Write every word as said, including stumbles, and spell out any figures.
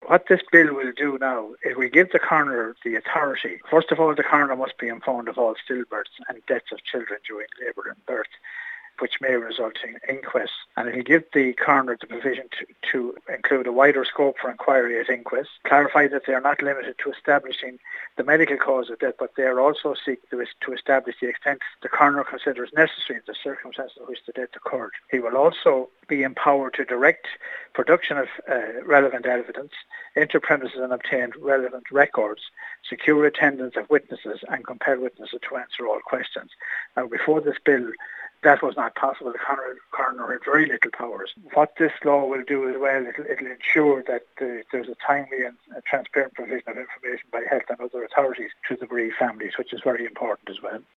What this bill will do now, it will give the coroner the authority. First of all, the coroner must be informed of all stillbirths and deaths of children during labour and birth, which may result in inquests. And it will give the coroner the provision to, to include a wider scope for inquiry at inquests, clarify that they are not limited to establishing the medical cause of death, but they are also seek to, to establish the extent the coroner considers necessary in the circumstances in which the death occurred. He will also be empowered to direct production of uh, relevant evidence, enter premises and obtain relevant records, secure attendance of witnesses and compel witnesses to answer all questions. Now, before this bill, that was not possible. The coroner, coroner had very little powers. What this law will do as well, it'll, it'll ensure that uh, there's a timely and a transparent provision of information by health and other authorities to the bereaved families, which is very important as well.